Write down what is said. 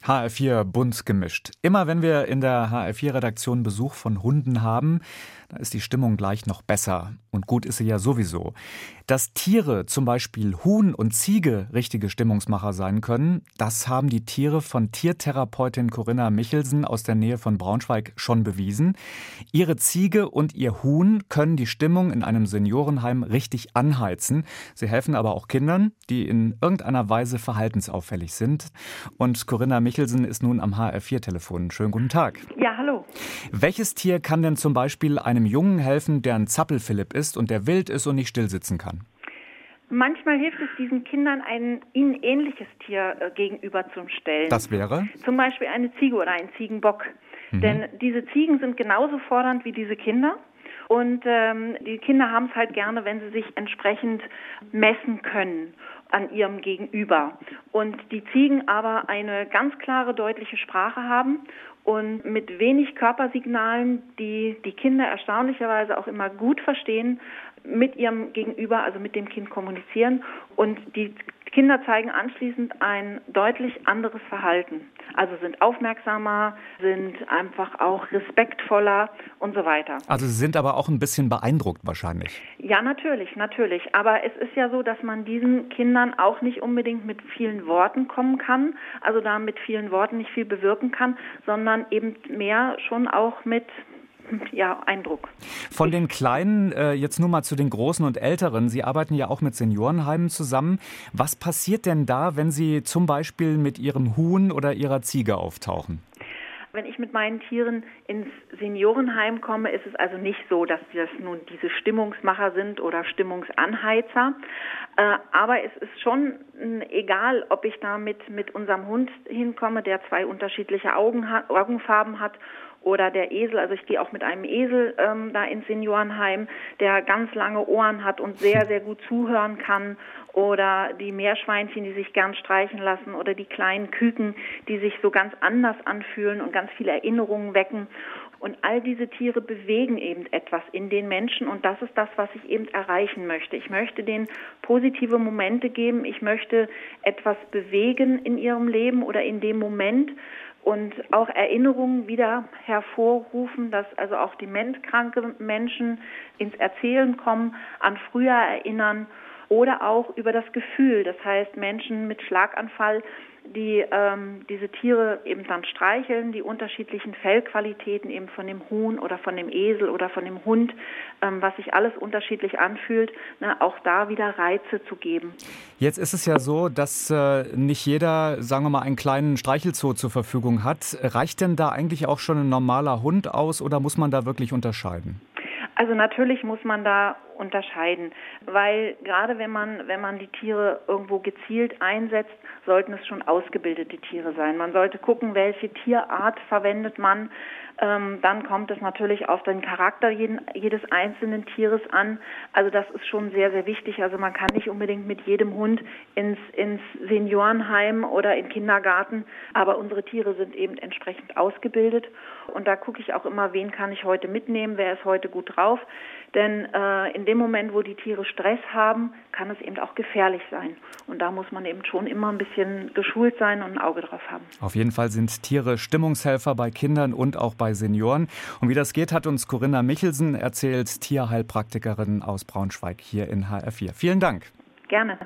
HR4 bunt gemischt. Immer wenn wir in der HR4-Redaktion Besuch von Hunden haben, da ist die Stimmung gleich noch besser. Und gut ist sie ja sowieso. Dass Tiere, zum Beispiel Huhn und Ziege, richtige Stimmungsmacher sein können, das haben die Tiere von Tiertherapeutin Corinna Michelsen aus der Nähe von Braunschweig schon bewiesen. Ihre Ziege und ihr Huhn können die Stimmung in einem Seniorenheim richtig anheizen. Sie helfen aber auch Kindern, die in irgendeiner Weise verhaltensauffällig sind. Und Corinna Michelsen ist nun am HR4-Telefon. Schönen guten Tag. Ja, hallo. Welches Tier kann denn zum Beispiel einem Jungen helfen, der ein Zappelphilipp ist und der wild ist und nicht stillsitzen kann? Manchmal hilft es diesen Kindern, ein ihnen ähnliches Tier gegenüberzustellen. Das wäre? Zum Beispiel eine Ziege oder ein Ziegenbock. Denn diese Ziegen sind genauso fordernd wie diese Kinder. Und die Kinder haben es halt gerne, wenn sie sich entsprechend messen können an ihrem Gegenüber. Und die Ziegen aber eine ganz klare, deutliche Sprache haben und mit wenig Körpersignalen, die die Kinder erstaunlicherweise auch immer gut verstehen, mit ihrem Gegenüber, also mit dem Kind kommunizieren. Und die Kinder zeigen anschließend ein deutlich anderes Verhalten. Also sind aufmerksamer, sind einfach auch respektvoller und so weiter. Also Sie sind aber auch ein bisschen beeindruckt wahrscheinlich. Ja, natürlich. Aber es ist ja so, dass man diesen Kindern auch nicht unbedingt mit vielen Worten kommen kann, also da mit vielen Worten nicht viel bewirken kann, sondern eben mehr schon auch mit Eindruck. Von den Kleinen jetzt nur mal zu den Großen und Älteren. Sie arbeiten ja auch mit Seniorenheimen zusammen. Was passiert denn da, wenn Sie zum Beispiel mit Ihrem Huhn oder Ihrer Ziege auftauchen? Wenn ich mit meinen Tieren ins Seniorenheim komme, ist es also nicht so, dass das nun diese Stimmungsmacher sind oder Stimmungsanheizer. Aber es ist schon egal, ob ich da mit unserem Hund hinkomme, der 2 unterschiedliche Augenfarben hat, oder der Esel, also ich gehe auch mit einem Esel da ins Seniorenheim, der ganz lange Ohren hat und sehr, sehr gut zuhören kann. Oder die Meerschweinchen, die sich gern streichen lassen. Oder die kleinen Küken, die sich so ganz anders anfühlen und ganz viele Erinnerungen wecken. Und all diese Tiere bewegen eben etwas in den Menschen. Und das ist das, was ich eben erreichen möchte. Ich möchte denen positive Momente geben. Ich möchte etwas bewegen in ihrem Leben oder in dem Moment. Und auch Erinnerungen wieder hervorrufen, dass also auch dementkranke Menschen ins Erzählen kommen, an früher erinnern oder auch über das Gefühl. Das heißt, Menschen mit Schlaganfall, die diese Tiere eben dann streicheln, die unterschiedlichen Fellqualitäten eben von dem Huhn oder von dem Esel oder von dem Hund, was sich alles unterschiedlich anfühlt, auch da wieder Reize zu geben. Jetzt ist es ja so, dass nicht jeder, sagen wir mal, einen kleinen Streichelzoo zur Verfügung hat. Reicht denn da eigentlich auch schon ein normaler Hund aus oder muss man da wirklich unterscheiden? Also natürlich muss man da unterscheiden, weil gerade wenn man die Tiere irgendwo gezielt einsetzt, sollten es schon ausgebildete Tiere sein. Man sollte gucken, welche Tierart verwendet man. Dann kommt es natürlich auf den Charakter jedes einzelnen Tieres an. Also das ist schon sehr, sehr wichtig. Also man kann nicht unbedingt mit jedem Hund ins Seniorenheim oder in den Kindergarten, aber unsere Tiere sind eben entsprechend ausgebildet. Und da gucke ich auch immer, wen kann ich heute mitnehmen, wer ist heute gut drauf. Denn in dem Moment, wo die Tiere Stress haben, kann es eben auch gefährlich sein. Und da muss man eben schon immer ein bisschen geschult sein und ein Auge drauf haben. Auf jeden Fall sind Tiere Stimmungshelfer bei Kindern und auch bei Senioren. Und wie das geht, hat uns Corinna Michelsen erzählt, Tierheilpraktikerin aus Braunschweig hier in HR4. Vielen Dank. Gerne.